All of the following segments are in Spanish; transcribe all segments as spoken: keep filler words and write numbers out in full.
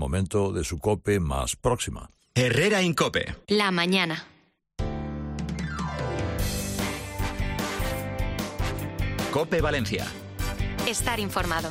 momento de su COPE más próxima. Herrera en COPE. La mañana. COPE Valencia. Estar informado.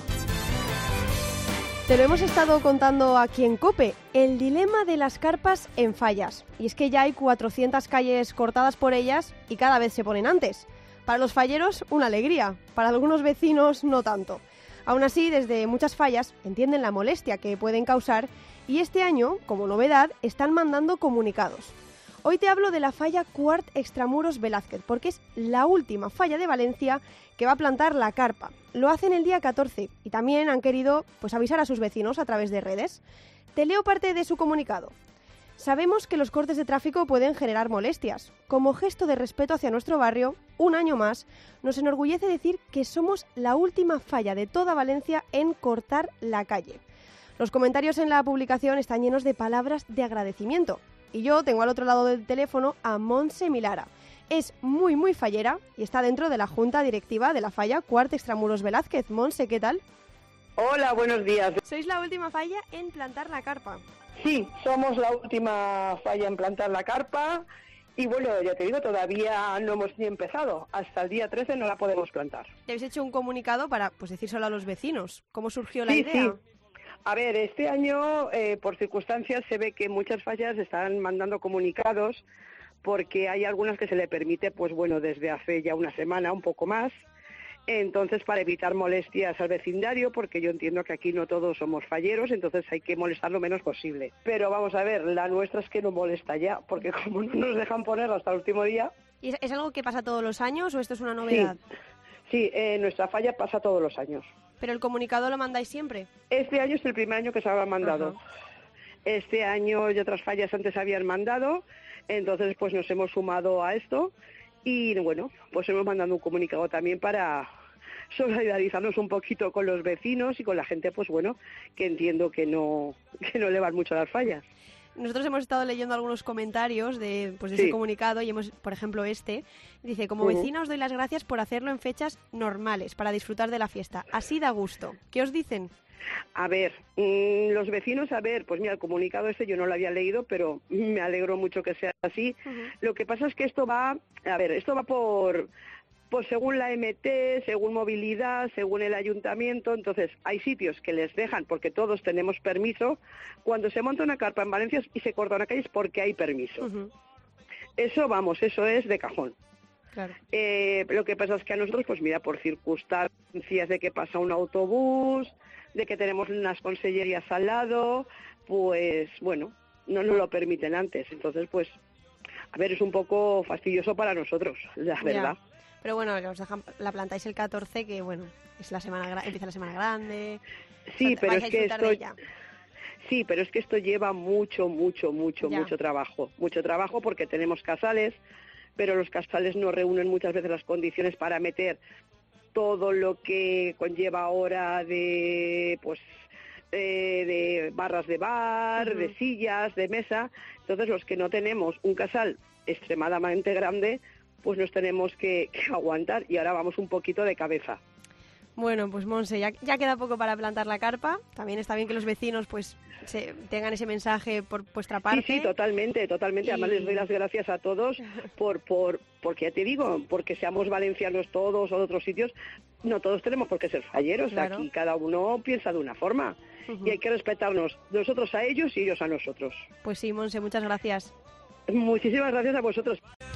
Te lo hemos estado contando aquí en COPE, el dilema de las carpas en Fallas. Y es que ya hay cuatrocientas calles cortadas por ellas y cada vez se ponen antes. Para los falleros, una alegría. Para algunos vecinos, no tanto. Aún así, desde muchas fallas entienden la molestia que pueden causar y este año, como novedad, están mandando comunicados. Hoy te hablo de la falla Quart Extramuros Velázquez, porque es la última falla de Valencia que va a plantar la carpa. Lo hacen el día catorce y también han querido pues, avisar a sus vecinos a través de redes. Te leo parte de su comunicado. Sabemos que los cortes de tráfico pueden generar molestias. Como gesto de respeto hacia nuestro barrio, un año más, nos enorgullece decir que somos la última falla de toda Valencia en cortar la calle. Los comentarios en la publicación están llenos de palabras de agradecimiento. Y yo tengo al otro lado del teléfono a Montse Milara. Es muy, muy fallera y está dentro de la junta directiva de la falla Quart Extramuros Velázquez. Montse, ¿qué tal? Hola, buenos días. Sois la última falla en plantar la carpa. Sí, somos la última falla en plantar la carpa y bueno, ya te digo, todavía no hemos ni empezado. Hasta el día trece no la podemos plantar. ¿Te habéis hecho un comunicado para pues decírselo a los vecinos? ¿Cómo surgió la sí, idea? Sí. A ver, este año, eh, por circunstancias, se ve que muchas fallas están mandando comunicados porque hay algunas que se le permite, pues bueno, desde hace ya una semana, un poco más. Entonces, para evitar molestias al vecindario, porque yo entiendo que aquí no todos somos falleros, entonces hay que molestar lo menos posible. Pero vamos a ver, la nuestra es que no molesta ya, porque como no nos dejan ponerla hasta el último día... ¿Y es, es algo que pasa todos los años o esto es una novedad? Sí, sí eh, nuestra falla pasa todos los años. ¿Pero el comunicado lo mandáis siempre? Este año es el primer año que se habrá mandado. Ajá. Este año y otras fallas antes habían mandado, entonces pues nos hemos sumado a esto y bueno, pues hemos mandado un comunicado también para solidarizarnos un poquito con los vecinos y con la gente, pues bueno, que entiendo que no, que no le van mucho las fallas. Nosotros hemos estado leyendo algunos comentarios de, pues, de sí. ese comunicado y hemos, por ejemplo, este, dice, como uh-huh. vecina os doy las gracias por hacerlo en fechas normales, para disfrutar de la fiesta. Así da gusto. ¿Qué os dicen? A ver, mmm, los vecinos, a ver, pues mira, el comunicado ese yo no lo había leído, pero me alegro mucho que sea así. Uh-huh. Lo que pasa es que esto va, a ver, esto va por... Pues según la M T, según movilidad, según el ayuntamiento, entonces hay sitios que les dejan, porque todos tenemos permiso, cuando se monta una carpa en Valencia y se corta una calle es porque hay permiso. Uh-huh. Eso, vamos, eso es de cajón. Claro. Eh, lo que pasa es que a nosotros, pues mira, por circunstancias de que pasa un autobús, de que tenemos unas consellerías al lado, pues bueno, no nos lo permiten antes. Entonces, pues, a ver, es un poco fastidioso para nosotros, la verdad. Ya. Pero bueno, os dejan, la plantáis el catorce, que bueno, es la semana empieza la semana grande. Sí, o sea, pero es que esto ella. Sí, pero es que esto lleva mucho, mucho, mucho, ya. mucho trabajo. Mucho trabajo porque tenemos casales, pero los casales no reúnen muchas veces las condiciones para meter todo lo que conlleva ahora de, pues, eh, de barras de bar, uh-huh. de sillas, de mesa. Entonces, los que no tenemos un casal extremadamente grande, pues nos tenemos que, que aguantar y ahora vamos un poquito de cabeza. Bueno, pues Montse, ya, ya queda poco para plantar la carpa. También está bien que los vecinos pues se, tengan ese mensaje por vuestra parte. Sí, sí, totalmente, totalmente. Y... Además les doy las gracias a todos por, por, porque ya te digo, porque seamos valencianos todos o de otros sitios, no todos tenemos por qué ser falleros. Claro. Aquí cada uno piensa de una forma uh-huh. y hay que respetarnos nosotros a ellos y ellos a nosotros. Pues sí, Montse, muchas gracias. Muchísimas gracias a vosotros.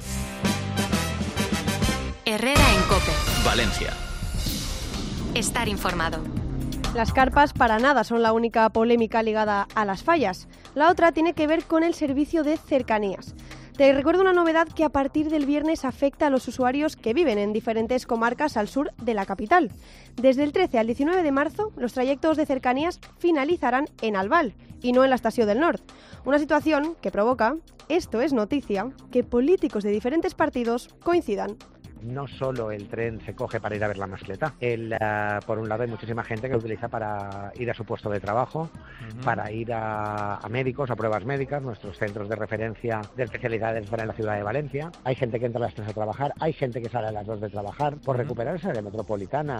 Herrera en COPE. Valencia. Estar informado. Las carpas para nada son la única polémica ligada a las fallas. La otra tiene que ver con el servicio de cercanías. Te recuerdo una novedad que a partir del viernes afecta a los usuarios que viven en diferentes comarcas al sur de la capital. Desde el trece al diecinueve de marzo, los trayectos de cercanías finalizarán en Albal y no en la Estació del Nord. Una situación que provoca, esto es noticia, que políticos de diferentes partidos coincidan. No solo el tren se coge para ir a ver la mascleta. El, uh, por un lado hay muchísima gente que lo utiliza para ir a su puesto de trabajo, uh-huh. para ir a, a médicos, a pruebas médicas, nuestros centros de referencia de especialidades están en la ciudad de Valencia. Hay gente que entra a las tres a trabajar, hay gente que sale a las dos de trabajar por uh-huh. recuperar esa área metropolitana.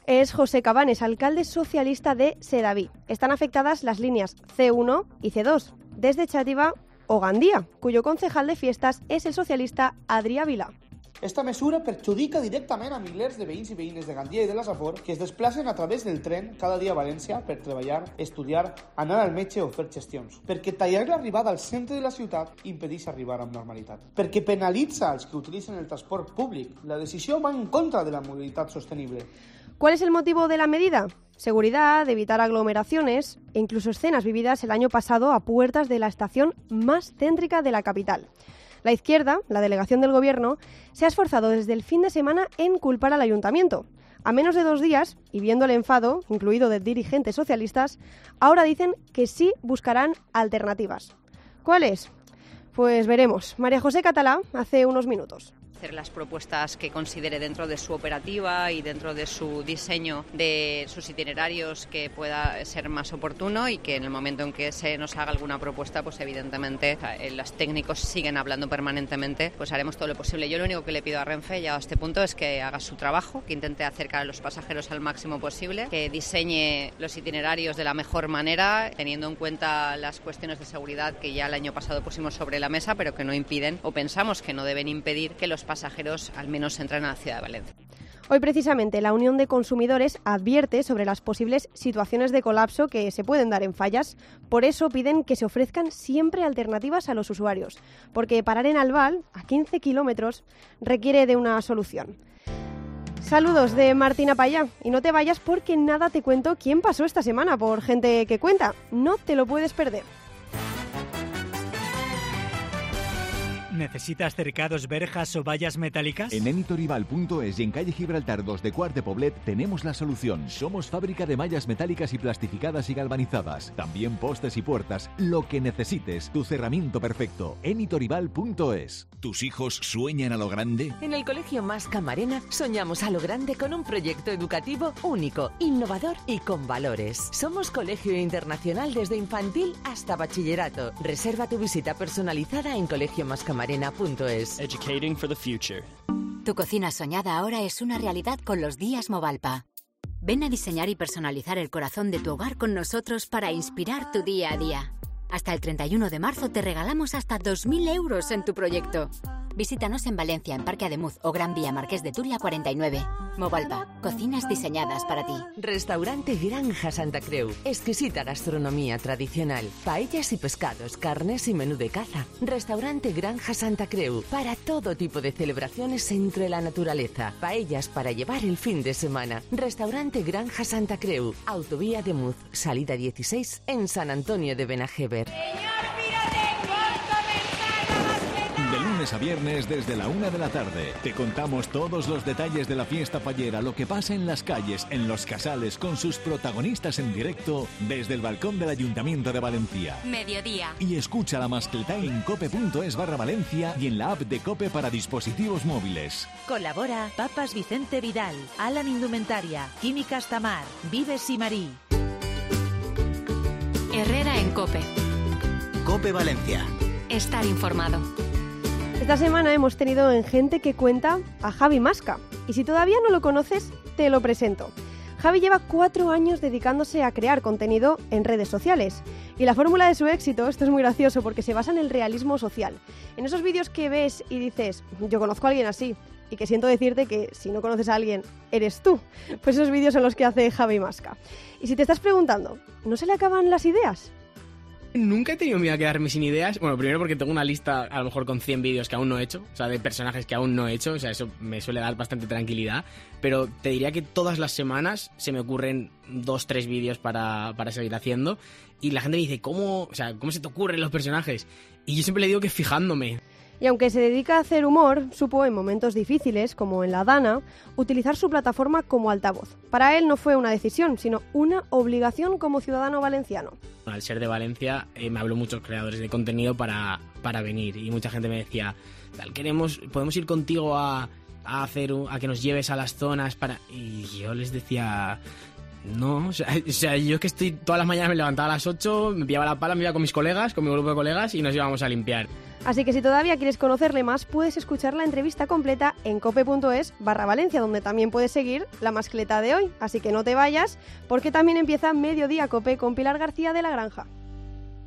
es José Cabanes, alcalde socialista de Sedaví. Están afectadas las líneas ce uno y ce dos, desde Xàtiva o Gandía, cuyo concejal de fiestas es el socialista Adrià Vilà. Esta mesura perjudica directament a milers de veïns i veïnes de Gandia i de la Safor que es desplacen a través del tren cada dia a València per treballar, estudiar, anar al metge o fer gestions. Perquè tallar l'arribada al centre de la ciutat impedeix arribar amb normalitat. Perquè penalitza els que utilitzen el transport públic. La decisió va en contra de la mobilitat sostenible. ¿Cuál es el motivo de la medida? Seguridad, evitar aglomeraciones e incluso escenas vividas el año pasado a puertas de la estación más céntrica de la capital. La izquierda, la delegación del Gobierno, se ha esforzado desde el fin de semana en culpar al Ayuntamiento. A menos de dos días, y viendo el enfado, incluido de dirigentes socialistas, ahora dicen que sí buscarán alternativas. ¿Cuáles? Pues veremos. María José Catalá, hace unos minutos. Hacer las propuestas que considere dentro de su operativa y dentro de su diseño de sus itinerarios que pueda ser más oportuno y que en el momento en que se nos haga alguna propuesta, pues evidentemente los técnicos siguen hablando permanentemente, pues haremos todo lo posible. Yo lo único que le pido a Renfe ya a este punto es que haga su trabajo, que intente acercar a los pasajeros al máximo posible, que diseñe los itinerarios de la mejor manera, teniendo en cuenta las cuestiones de seguridad que ya el año pasado pusimos sobre la mesa, pero que no impiden o pensamos que no deben impedir que los pasajeros al menos entren a la ciudad de Valencia. Hoy precisamente la Unión de Consumidores advierte sobre las posibles situaciones de colapso que se pueden dar en fallas. Por eso piden que se ofrezcan siempre alternativas a los usuarios, porque parar en Albal, a quince kilómetros, requiere de una solución. Saludos de Martina Payá, y no te vayas porque nada te cuento quién pasó esta semana por Gente que Cuenta. No te lo puedes perder. ¿Necesitas cercados, verjas o vallas metálicas? En enitoribal punto es y en calle Gibraltar dos de Quart de Poblet tenemos la solución. Somos fábrica de mallas metálicas y plastificadas y galvanizadas. También postes y puertas. Lo que necesites. Tu cerramiento perfecto. enitoribal punto es. ¿Tus hijos sueñan a lo grande? En el Colegio Mas Camarena soñamos a lo grande con un proyecto educativo único, innovador y con valores. Somos colegio internacional desde infantil hasta bachillerato. Reserva tu visita personalizada en colegio mas camarena punto es. Educating for the future. Tu cocina soñada ahora es una realidad con los días Movalpa. Ven a diseñar y personalizar el corazón de tu hogar con nosotros para inspirar tu día a día. Hasta el treinta y uno de marzo te regalamos hasta dos mil euros en tu proyecto. Visítanos en Valencia, en Parque Ademuz o Gran Vía Marqués de Turia cuarenta y nueve. Movalpa, cocinas diseñadas para ti. Restaurante Granja Santa Creu. Exquisita gastronomía tradicional. Paellas y pescados, carnes y menú de caza. Restaurante Granja Santa Creu. Para todo tipo de celebraciones entre la naturaleza. Paellas para llevar el fin de semana. Restaurante Granja Santa Creu. Autovía de Muz, salida dieciséis en San Antonio de Benajever. De lunes a viernes desde la una de la tarde te contamos todos los detalles de la fiesta fallera, lo que pasa en las calles, en los casales, con sus protagonistas en directo desde el balcón del Ayuntamiento de Valencia. Mediodía. Y escucha la mascleta en cope punto es barra Valencia y en la app de Cope para dispositivos móviles. Colabora Papas Vicente Vidal, Alan Indumentaria, Químicas Tamar, Vives y Marí. Herrera en Cope. Cope Valencia. Estar informado. Esta semana hemos tenido en Gente que Cuenta a Javi Masca. Y si todavía no lo conoces, te lo presento. Javi lleva cuatro años dedicándose a crear contenido en redes sociales. Y la fórmula de su éxito, esto es muy gracioso porque se basa en el realismo social. En esos vídeos que ves y dices, yo conozco a alguien así, y que siento decirte que si no conoces a alguien, eres tú. Pues esos vídeos son los que hace Javi Masca. Y si te estás preguntando, ¿no se le acaban las ideas? Nunca he tenido miedo a quedarme sin ideas. Bueno, primero porque tengo una lista a lo mejor con cien vídeos que aún no he hecho, o sea, de personajes que aún no he hecho, o sea, eso me suele dar bastante tranquilidad. Pero te diría que todas las semanas se me ocurren dos, tres vídeos para, para seguir haciendo. Y la gente me dice, ¿cómo, o sea, ¿cómo se te ocurren los personajes? Y yo siempre le digo que fijándome. Y aunque se dedica a hacer humor, supo en momentos difíciles, como en La Dana, utilizar su plataforma como altavoz. Para él no fue una decisión, sino una obligación como ciudadano valenciano. Al ser de Valencia, eh, me habló muchos creadores de contenido para, para venir. Y mucha gente me decía, tal, queremos, podemos ir contigo a, a hacer, a que nos lleves a las zonas para... Y yo les decía... No, o sea, o sea, yo es que estoy todas las mañanas me levantaba a las ocho, me pillaba la pala, me iba con mis colegas, con mi grupo de colegas y nos íbamos a limpiar. Así que si todavía quieres conocerle más, puedes escuchar la entrevista completa en cope.es barra Valencia, donde también puedes seguir la mascleta de hoy. Así que no te vayas, porque también empieza Mediodía Cope con Pilar García de la Granja.